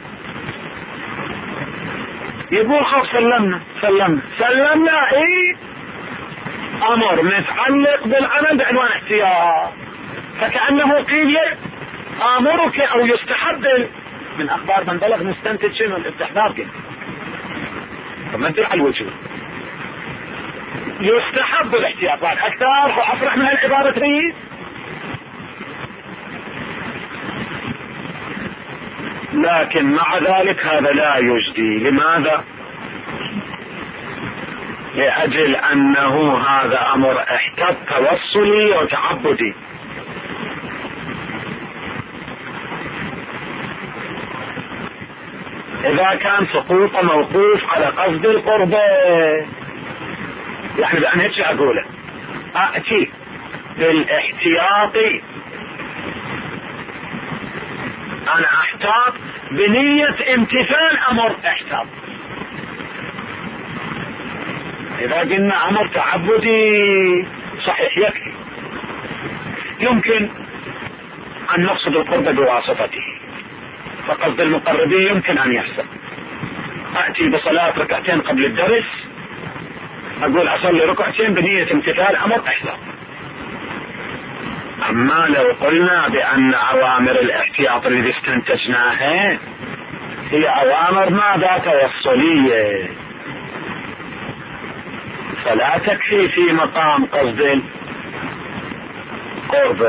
[SPEAKER 1] يقول خلاص سلمنا ايه امر متعلق بالعمل بعنوان احتياط، فكأنه قيل امرك او يستحب من اخبار من بلغ نستنتج شنو الاستحباب كده. طب ما على الوجه يستحب الاحتياط بعد اكثر وافرح من هالعبارة تريد. لكن مع ذلك هذا لا يجدي. لماذا؟ لأجل أنه هذا أمر احتاج توصلي وتعبدي. إذا كان سقوط موقوف على قصد القربة، يعني بأن هيك أقوله أأتي بالاحتياط، أنا أحتاط بنية امتثال أمر احتاط. إذا قلنا أمر تعبدي صحيح يكفي، يمكن أن نقصد القرب بواسطته، فقصد المقربين يمكن أن يحصل. أأتي بصلاة ركعتين قبل الدرس، أقول أصلي ركعتين بنية امتثال أمر احتاط. أما لو قلنا بأن أوامر الاحتياط الذي استنتجناها هي أوامر ماذا؟ توصلية، فلا تكفي في مقام قصد القرب.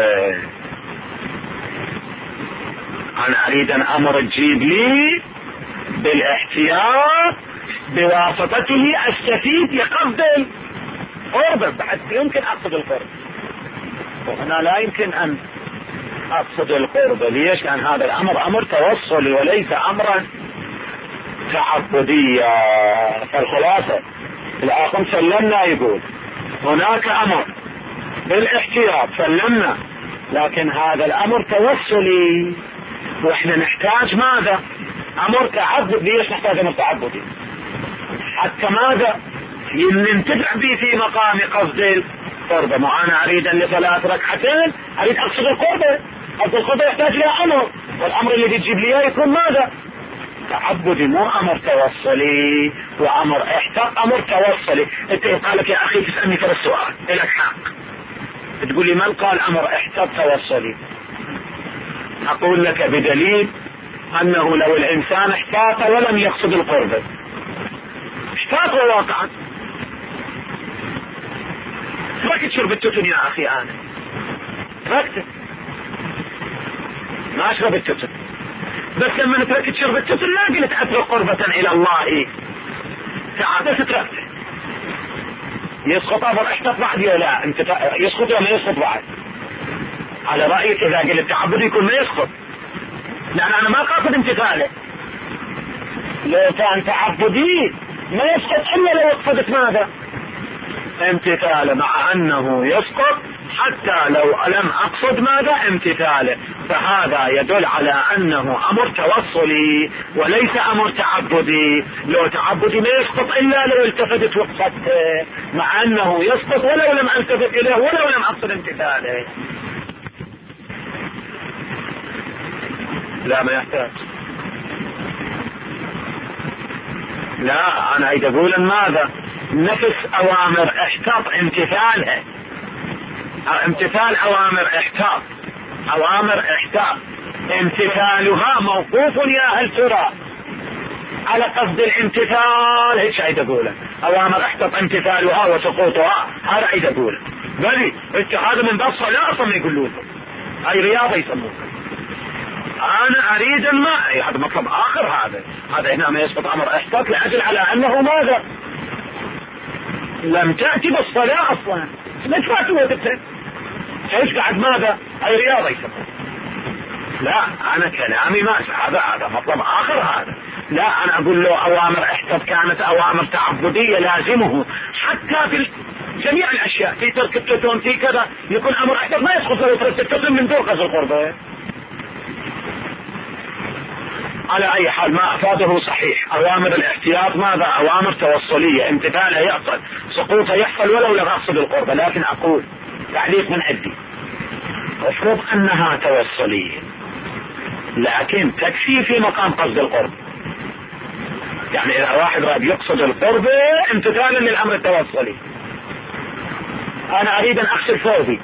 [SPEAKER 1] أنا أريد أن أمر تجيب لي بالاحتياط بواسطته أستفيد لقصد القرب، بعد يمكن أقصد القرب، وهنا لا يمكن أن أقصد القرب. ليش؟ لأن هذا الأمر أمر توصلي وليس أمرا تعبديا. فالخلاصة الآخر سلمنا، يقول هناك أمر بالاحتياط سلمنا، لكن هذا الأمر توصلي وإحنا نحتاج ماذا؟ أمر تعبد. ليش نحتاج أمر تعبدي؟ حتى ماذا؟ ننتفع به في مقام قصد القربة. ما أنا أريد لصلاة ركعتين أريد أقصد القربة، قصد القربة يحتاج إلى أمر، والأمر اللي بتجيب لي يكون ماذا؟ تعبدي، مو أمر توصلي. وأمر احتاط أمر توصلي. أنت قالك يا أخي تسألني ترى السؤال إلك حق، تقول لي من قال أمر احتاط توصلي؟ أقول لك بدليل أنه لو الإنسان احتاط ولم يقصد القربة، احتاط واقعا، تركت شرب التوتن يا أخي، أنا تركت ما أشرب التوتن، بس لما تركت شرب التوتن لا قلت أترك قربة إلى الله، تعبت تركت. يسقط أمر احتاط بعد يا لا؟ انت يسقط ولا ما يسقط بعد؟ على رأيك إذا قلت تعبد يكون ما يسقط، لأن أنا ما قاصد امتثاله. لو كان تعبدي ما يسقط إلا لو اقصدت ماذا؟ امتثاله، مع أنه يسقط حتى لو لم أقصد ماذا؟ امتثاله. فهذا يدل على أنه أمر توصلي وليس أمر تعبدي. لو تعبدي ما يسقط إلا لو التفتت وقصدته، مع أنه يسقط ولو لم التفت إليه ولو لم أقصد امتثاله. لا ما يحتاج. لا أنا أريد أقول ماذا؟ نفس أوامر احتاط امتثالها، امتثال أوامر احتاط، أوامر احتاط امتثالها موقوف يا هل ترى على قصد الامتثال. هيك أريد أقوله، أوامر احتاط امتثالها وسقوطها، هذا أريد أقوله. بلي انت هذا من باب صلاة أصلا يقولون هاي رياضة يسموها. أنا أريد الماء، هذا مطلب آخر. هذا هنا ما يسقط أمر احتاط لأجل على أنه ماذا؟ لم تأتي بالصلاة أصلا، ما تفاتوا وقتها، ايش قاعد ماذا؟ هاي رياضة يسموها. لا أنا كلامي ما هذا مطلب آخر هذا. لا أنا أقول له أوامر احتب كانت أوامر تعبدية لازمه حتى في جميع الأشياء، في ترك التتم في كذا يكون أمر احتب ما يسقط له ترك التتم من دون قصد القربة. على أي حال ما أفاده صحيح. أوامر الاحتياط ماذا؟ أوامر توصلية، امتثالها يحصل، سقوطها يحصل ولو لم أقصد القربة. لكن أقول تعليق من عندي، افرض أنها توصلية لكن تكفي في مقام قصد القرب. يعني إذا واحد راد يقصد القرب امتثالا للأمر التوصلي، أنا أريد أن أغسل ثوبي،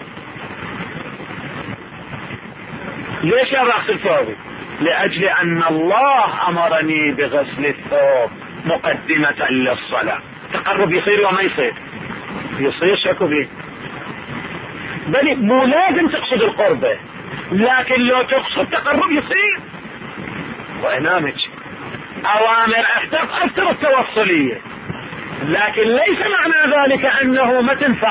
[SPEAKER 1] ليش أبغى أغسل ثوبي؟ لأجل أن الله أمرني بغسل الثوب مقدمة للصلاة. تقرب يصير وما يصير؟ يصير شكو فيه. بل مو لازم تقصد القربة، لكن لو تقصد تقرب يصير. وإنامج أوامر أفتر التوصلية، لكن ليس معنى ذلك أنه ما تنفع.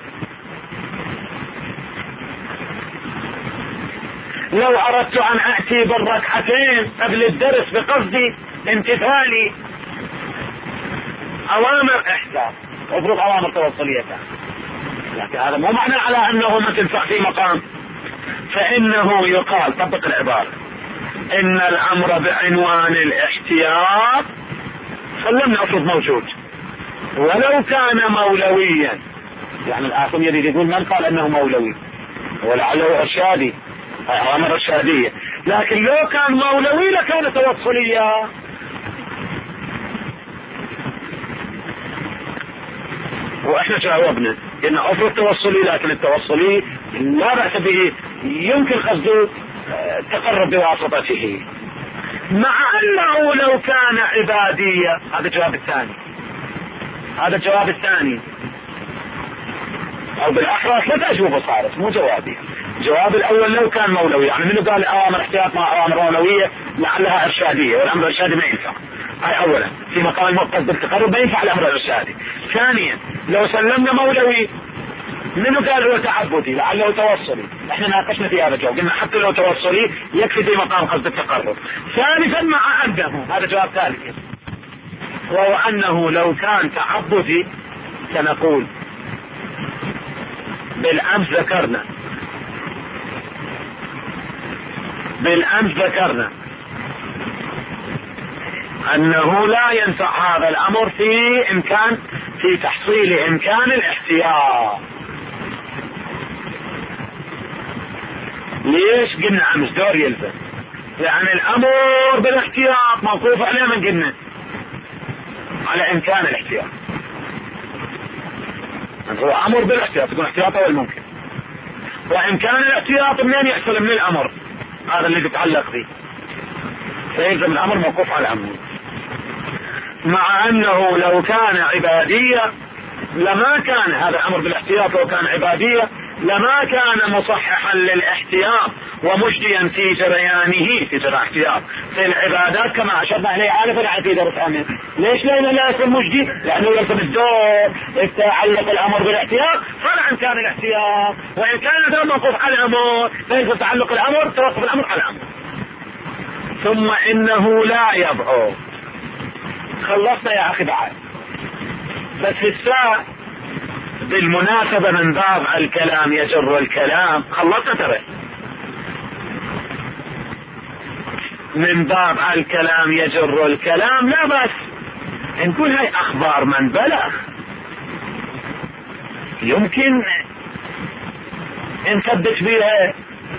[SPEAKER 1] لو أردت أن أأتي بالركعتين قبل الدرس بقصد امتثالي أوامر احتاط، افرض أوامر توصلية، لكن هذا مو معنى على أنه ما تنفع في مقام. فإنه يقال، طبق العبارة، إن الأمر بعنوان الاحتياط سلمنا افرض موجود ولو كان مولويا. يعني الآخر يريد يقول من قال أنه مولوي ولعله إرشادي، أوامر إرشادية، لكن لو كان مولوي لكان توصليا. واحنا جاوبنا ان افرض توصلي، لكن التوصلي لا بأس به، يمكن قصده تقرب بواسطته، مع انه لو كان عبادية. هذا الجواب الثاني، هذا الجواب الثاني، او بالاحرى لا تجوبه صارت مو جوابي. الجواب الاول لو كان مولوي، يعني منه قال اوامر احتياط مع اوامر مولوية لعلها ارشادية، والامر الارشادي ما ينفع. هاي اولا في مقام المقصد بالتقرب ما ينفع الامر الارشادي. ثانيا لو سلمنا مولوي منه قال هو تعبدي لعله توصلي، احنا ناقشنا في هذا الجواب، قلنا حتى لو توصلي يكفي في مقام قصد التقرب. ثالثا مع انه، هذا جواب ثالث، وهو انه لو كان تعبدي سنقول بالامس ذكرنا انه لا ينفع هذا الامر في تحصيل امكان الاحتياط. ليش؟ قلنا امس دور يلزم، يعني الامر بالاحتياط موقوف عليه، من قلنا على امكان الاحتياط. هو امر بالاحتياط، يكون احتياط اول ممكن، وامكان الاحتياط منين يحصل؟ من الامر هذا اللي يتعلق به، فيلزم الامر موقوف على الامر. مع انه لو كان عبادية لما كان هذا الامر بالاحتياط، لو كان عبادية لما كان مصححا للاحتياط ومجديا في جريانه، في جرى احتياط في العبادات كما اشرنا اليه عارفا في درس امن. ليش لا يكون مجدي؟ لانه يلزم الدور تعلق الامر بالاحتياط فلا ان كان الاحتياط، وان كان هذا موقوف على الامر فيلزم تعلق الامر، توقف الامر على الامر. ثم انه لا يبعد. خلصنا يا اخي بعد، بس الساعة بالمناسبة من باب الكلام يجر الكلام، خلصنا ترى، من باب الكلام يجر الكلام، لا بس نقول هاي اخبار من بلغ، يمكن نثبت بها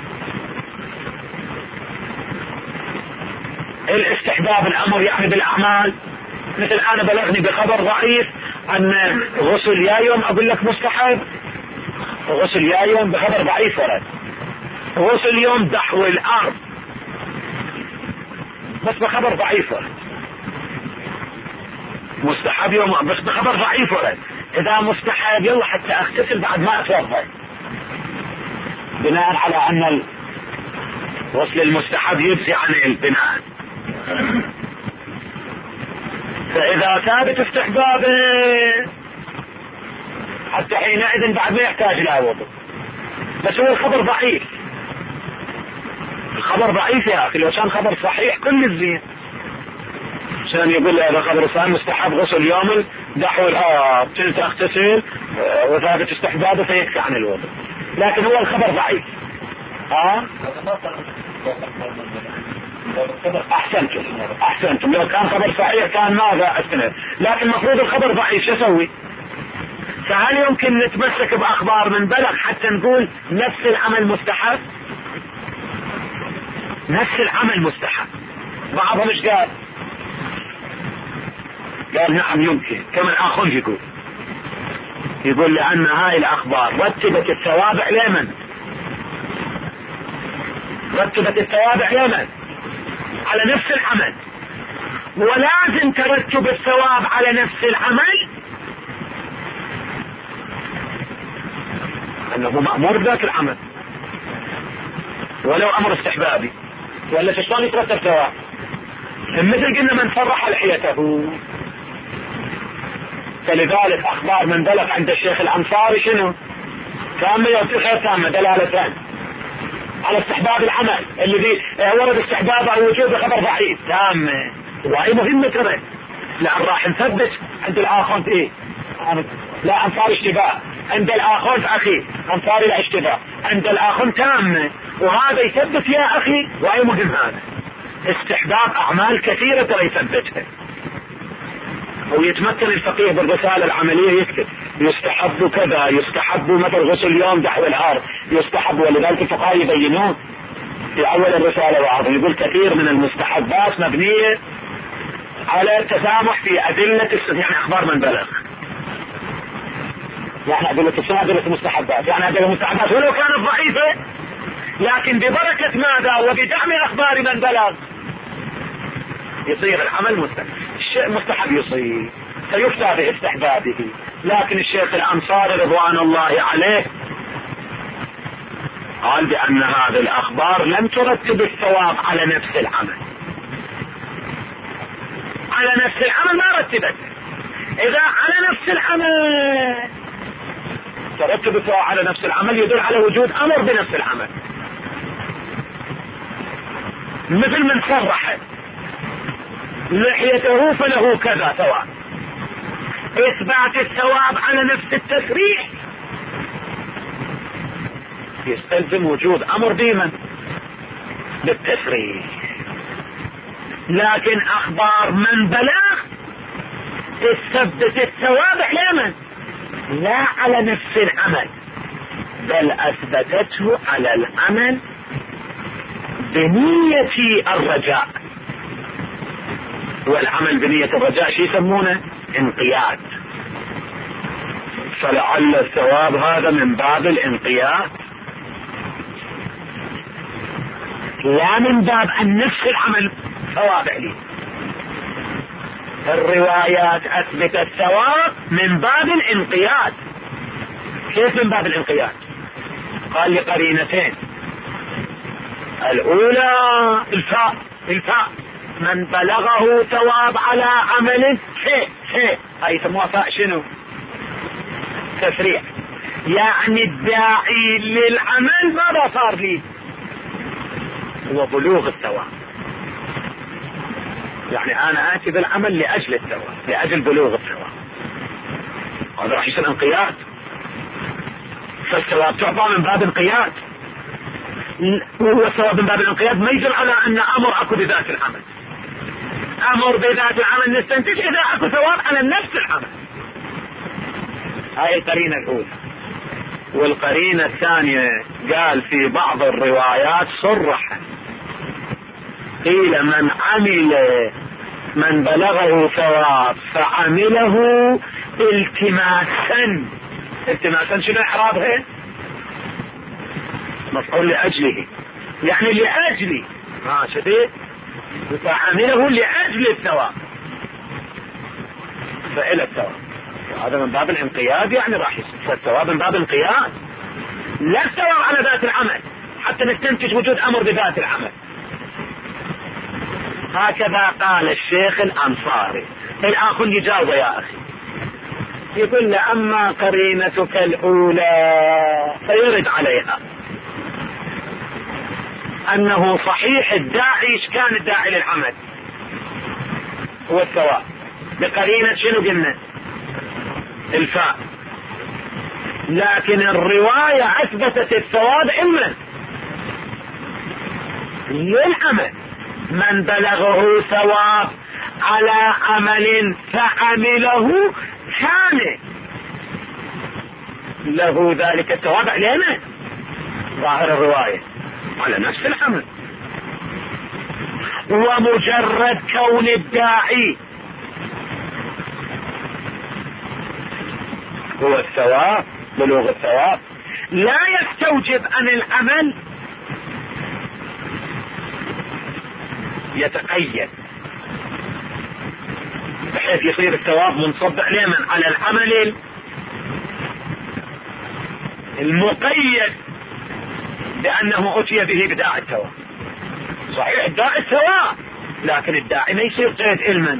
[SPEAKER 1] الاستحباب الامر يعني بالاعمال. مثل انا بلغني بخبر ضعيف ان غسل يا يوم اقول لك مستحب، غسل يا يوم بخبر ضعيف ورد، غسل يوم دحو الارض بس بخبر ضعيف ورد، مستحب يوم بس بخبر ضعيف ورد. اذا مستحب يلا حتى اغتسل بعد ما اتوضا، بناء على ان الغسل المستحب يجزي عن البناء. فاذا ثابت استحبابه حتى حينئذ بعد ما يحتاج الى وضوء، بس هو الخبر ضعيف. الخبر ضعيف يا اخي، لو كان خبر صحيح كل الزين. عشان يقول هذا خبر صحيح مستحب غسل يوم دحو الارض، كنت اغتسل وثابت استحبابه فيكفي عن الوضوء، لكن هو الخبر ضعيف. احسنتم لو كان خبر صحيح كان ماذا استند، لكن المفروض الخبر ضعيف، شو اسوي؟ فهل يمكن نتمسك باخبار من بلغ حتى نقول نفس العمل مستحب؟ نفس العمل مستحب. بعضهم ايش قال؟ قال نعم يمكن، كما الاخر يقول لان هاي الاخبار رتبت التوابع لمن؟ رتبت التوابع لمن؟ على نفس العمل، ولازم ترتب الثواب على نفس العمل انه مأمور بذاك العمل ولو امر استحبابي، ولا شلون يترتب ثواب؟ مثل قلنا من فرح لحيته. فلذلك اخبار من بلغ عند الشيخ الانصاري شنو؟ تامة يعطي خير تامة، دلالتان على استحباب العمل الذي ورد استحبابه او وجوده خبر ضعيف تامة، وهي مهمة ترى، لان راح نثبت عند الاخر ايه؟ لا انصار اشتباه، عند الاخر اخي انصار الاشتباه، عند الاخر تامة، وهذا يثبت يا اخي، وهي مهم هذا استحباب اعمال كثيرة ترى يثبتها. ويتمكن الفقيه بالرسالة العملية يكتب يستحب كذا، يستحب مثل غسل يوم دحو الارض، يستحب، ولذلك الفقهاء يبينون في اول الرسالة وعظم يقول كثير من المستحبات مبنية على التسامح في ادلة يعني اخبار من بلغ، يعني ادلة السنة ادلة المستحبات، يعني ادلة المستحبات ولو كانت ضعيفة لكن ببركة ماذا وبدعم اخبار من بلغ يصير العمل مستحب، الشيء مستحب يصير فيفتى باستحبابه. لكن الشيخ الانصاري رضوان الله عليه قال بان هذه الاخبار لم ترتب الثواب على نفس العمل، على نفس العمل ما رتبت. اذا على نفس العمل ترتب الثواب على نفس العمل يدل على وجود امر بنفس العمل، مثل من صرح لحيته فله كذا ثواب، اثبات الثواب على نفس التسريح يستلزم وجود امر ديما بالتسريح. لكن اخبار من بلغ تثبت الثواب على لا على نفس العمل، بل اثبتته على العمل بنية الرجاء، والعمل بنية الرجاء شي يسمونه انقياد، فلعل الثواب هذا من باب الانقياد لا من باب ان نفس العمل ثواب عليه. الروايات اثبت الثواب من باب الانقياد. كيف من باب الانقياد؟ قال لقرينتين، الاولى الفاء من بلغه ثواب على عمل شيء هاي يسموها فاء شنو؟ تسريع، يعني الداعي للعمل ماذا صار لي؟ هو بلوغ الثواب، يعني انا اتي بالعمل لاجل الثواب، لاجل بلوغ الثواب، هذا راح يصير انقياد، فالثواب تعطى من باب انقياد، وهو الثواب من باب الانقياد ما يدل على ان امر اكو بذات العمل، امر بذات العمل نستنتج اذا اكو ثواب على نفس العمل. هاي القرينة الاولى. والقرينة الثانية قال في بعض الروايات صرح قيل من بلغه ثواب فعمله التماسا شنو اعرابها؟ مفعول لاجله، يعني لاجلي شديد، فعمله لاجل الثواب فإلى الثواب، هذا من باب الانقياد، يعني راح يصير فالثواب من باب الانقياد لا الثواب على ذات العمل حتى نستنتج وجود امر بذات العمل. هكذا قال الشيخ الانصاري. الاخر يجاوب يا اخي يقول له اما قرينتك الاولى فيرد عليها أنه صحيح الداعي إيش كان الداعي للعمل هو الثواب، بقرينة شنو قلنا؟ الفاء. لكن الرواية أثبتت الثواب إما للعمل، من بلغه ثواب على عمل فعمله كان له ذلك الثواب علينا. ظاهر الرواية على نفس العمل، ومجرد كون الداعي هو الثواب، بلوغ الثواب، لا يستوجب أن العمل يتقيد بحيث يصير الثواب منصب علينا على العمل المقيد لأنه أتي به بداعي الثواب. صحيح الداعي الثواب، لكن الداعي ما يصير قيد علما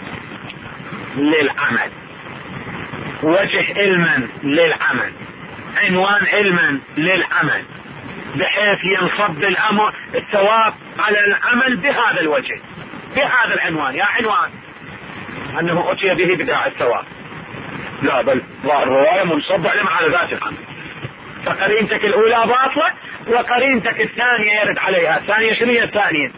[SPEAKER 1] للعمل، وجه علما للعمل، عنوان علما للعمل، بحيث ينصب الأمر الثواب على العمل بهذا الوجه بهذا العنوان، يا عنوان أنه أتي به بداعي الثواب. لا، بل الرواية منصب على ذات العمل، فقرينتك الأولى باطلة وقرينتك الثانية يرد عليها. الثانية شنو هي الثانية؟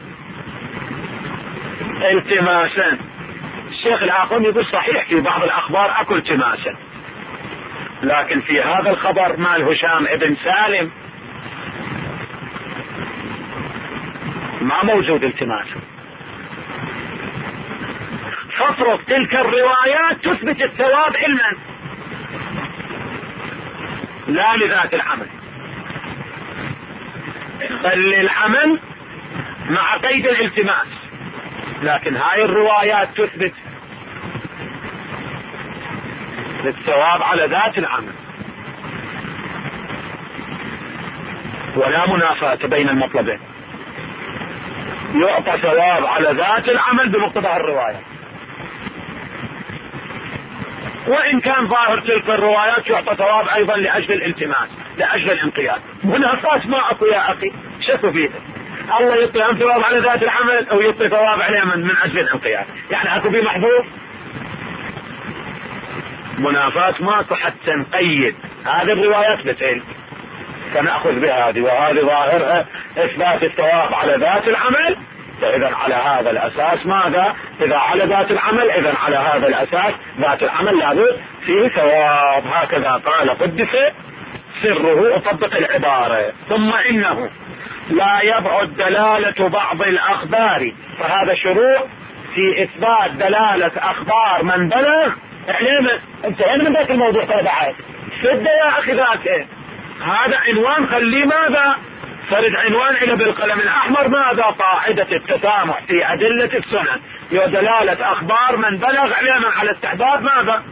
[SPEAKER 1] التماسا. الشيخ العاقم يقول صحيح في بعض الأخبار أكو التماسا، لكن في هذا الخبر مال هشام ابن سالم ما موجود التماسا. فافرض تلك الروايات تثبت الثواب علما لا لذات العمل، بل للعمل مع قيد الالتماس، لكن هاي الروايات تثبت الثواب على ذات العمل، ولا منافاة بين المطلبين، يعطى ثواب على ذات العمل بمقتضى الرواية، وإن كان ظاهر تلك الروايات يعطى ثواب أيضا لأجل الالتماس، لأجل الانقياد. منافاة ما أكو يا أخي، شكوا فيه. الله يعطي ثواب على ذات العمل أو يعطي ثواب عليه من أجل الانقياد، يعني أكو فيه محذوف. منافاة ماكو حتى نقيد هذه الروايات بتعل، فنأخذ بهذه، وهذه ظاهرها إثبات الثواب على ذات العمل. فإذا على هذا الأساس ماذا؟ إذا على ذات العمل، إذا على هذا الأساس ذات العمل لابد فيه ثواب. هكذا قال قدس سره. أطبق العبارة. ثم إنه لا يبعد دلالة بعض الأخبار، فهذا شروع في إثبات دلالة أخبار من بلغ. احنا انتهينا من ذاك الموضوع تبعه، شد يا أخي ذاك هذا عنوان، خليه ماذا؟ فرد عنوان إلى بالقلم الأحمر ماذا؟ قاعدة التسامح في أدلة السنن، ودلالة أخبار من بلغ علما على استحباب ماذا؟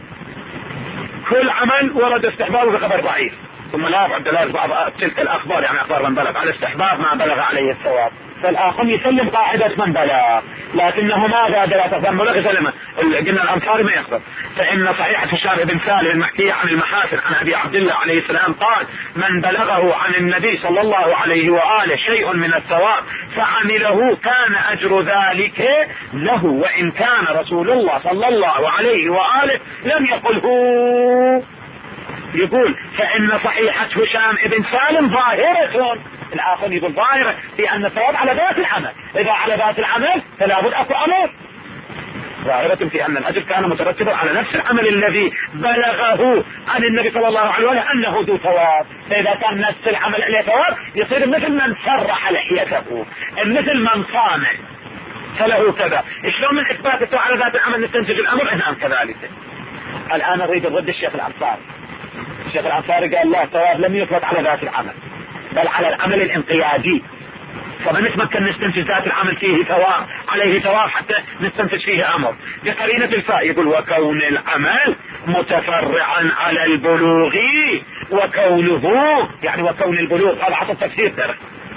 [SPEAKER 1] كل عمل ورد استحبابه بخبر ضعيف. ثم لا يبعد دلالة بعض تلك الأخبار، يعني أخبار من بلغ، على استحباب ما بلغ عليه الثواب. فالآخر يسلم قاعدة من بلغ، لكنه ماذا؟ دلالة من بلغ يسلمه. قلنا الأمثال ما يقصد. فإن صحيحة هشام بن سالم المحكية عن المحاسن عن أبي عبد الله عليه السلام قال: من بلغه عن النبي صلى الله عليه وآله شيء من الثواب فعمله كان أجر ذلك له، وإن كان رسول الله صلى الله عليه وآله لم يقله. يقول فإن صحيحة هشام ابن سالم ظاهرة، الآخر يقول ظاهرة في أن الثواب على ذات العمل. إذا على ذات العمل فلا بد أكو أمر. ظاهرة في أن الأجر كان مترتبا على نفس العمل الذي بلغه عن النبي صلى الله عليه وسلم أنه ذو ثواب. فإذا كان نفس العمل عليه ثواب يصير مثل من سرح لحيته، مثل من صام فله كذا. شلون من إثبات الثواب على ذات العمل نستنتج الأمر؟ نعم كذلك. الآن نريد نرد الشيخ الأنصاري. الشيخ الأنصاري قال لا، الثواب لم يثبت على ذات العمل بل على العمل الانقيادي، فما نتمكن نستنتج ذات العمل فيه ثواب عليه ثواب حتى نستنتج فيه أمر بقرينة الفاء. يقول وكون العمل متفرعا على البلوغ، وكونه يعني وكون البلوغ هذا حسب تفسير ترى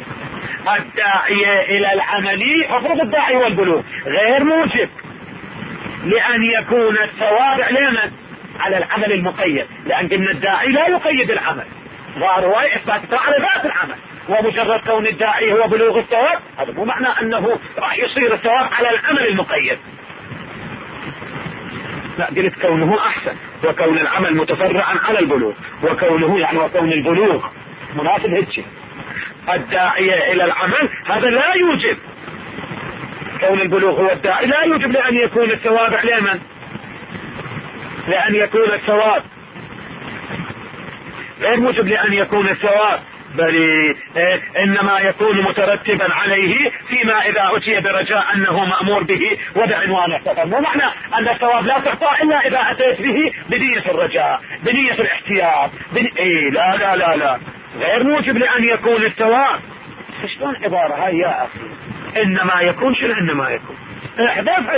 [SPEAKER 1] الداعية إلى العمل، أفرض الداعي والبلوغ غير موجب لأن يكون الثواب علينا على العمل المقيد، لأن قلنا الداعي لا يقيد العمل، ظاهر إثبات على ذات العمل. ومجرد كون الداعي هو بلوغ الثواب، هذا مو معنى أنه راح يصير الثواب على العمل المقيد. لا، قلت كونه أحسن، وكون العمل متفرعا على البلوغ، وكونه يعني وكون البلوغ مناسب هيك الداعية إلى العمل، هذا لا يوجب كون البلوغ هو الداعي، لا يوجب لأن يكون الثواب على من؟ لأن يكون الثواب غير موجب لأن يكون الثواب، بل إنما يكون مترتبا عليه فيما إذا أتي برجاء أنه مأمور به وبعنوان احتفل. مو معنى أن الثواب لا تعطى إلا إذا أتيت به بنية الرجاء، بنية الاحتياط، لا لا لا لا، غير موجب لأن يكون الثواب. شلون عبارة هاي يا أخي؟ إنما يكون، شنو إنما يكون؟ احذفها،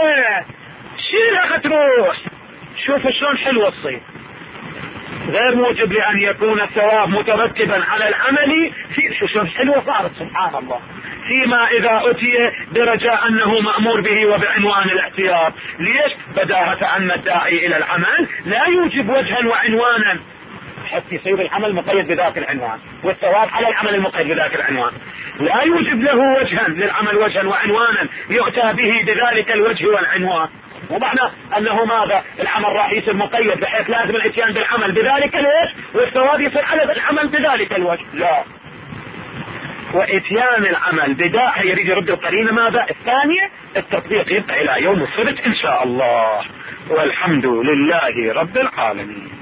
[SPEAKER 1] شيلها تروح. شوف شلون حلوة تصير. غير موجب لأن يكون الثواب مترتبا على العمل في شوف حلوة صارت سبحان الله، فيما إذا أتي برجاء أنه مأمور به وبعنوان الاحتياط. ليش؟ بداهة أن الداعي إلى العمل لا يوجب وجها وعنوانا حتى يصير العمل مقيد بذاك العنوان، والثواب على العمل المقيد بذاك العنوان. لا يوجب له وجها للعمل وجها وعنوانا يؤتى به بذلك الوجه والعنوان. ومعنى أنه ماذا؟ العمل راح يصير مقيد بحيث لازم الاتيان بالعمل بذلك الوجه والثواب يصير على العمل بذلك الوجه. لا، واتيان العمل بداعي يريد يرد القرينة ماذا؟ الثانية. التطبيق يبقى إلى يوم السبت إن شاء الله، والحمد لله رب العالمين.